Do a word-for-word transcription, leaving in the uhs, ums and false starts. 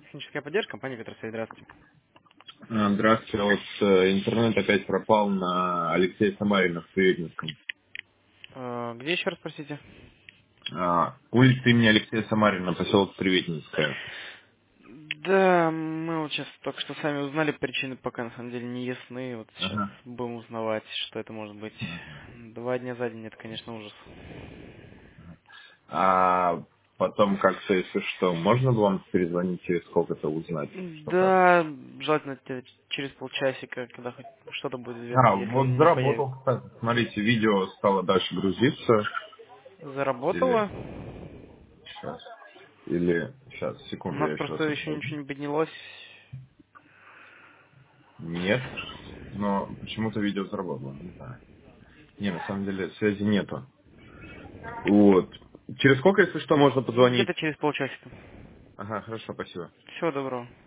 Техническая поддержка, компания Ветросвязь, здравствуйте. А, Здравствуйте. Вот э, интернет опять пропал на Алексея Самарина в Приветинском. Э, Где еще раз, спросите? А, улица имени Алексея Самарина, поселок Приветинская. Да, мы вот сейчас только что сами узнали, причины пока на самом деле не ясны. Вот сейчас Ага. будем узнавать, что это может быть. Два дня за день, это, конечно, ужас. А потом как-то, если что, можно бы вам перезвонить через сколько-то узнать, что как? Да, желательно те- через полчасика, когда хоть что-то будет известно, А, если вот не появится. заработал, кстати. Смотрите, видео стало дальше грузиться. Или Заработало? сейчас. Или сейчас, У секунду, нас я еще просто раз еще открою. ничего не поднялось. Нет, но почему-то видео заработало, не знаю. Не, на самом деле связи нету. Вот. Через сколько, если что, можно позвонить? Где-то через полчасика. Ага, хорошо, спасибо. Всего доброго.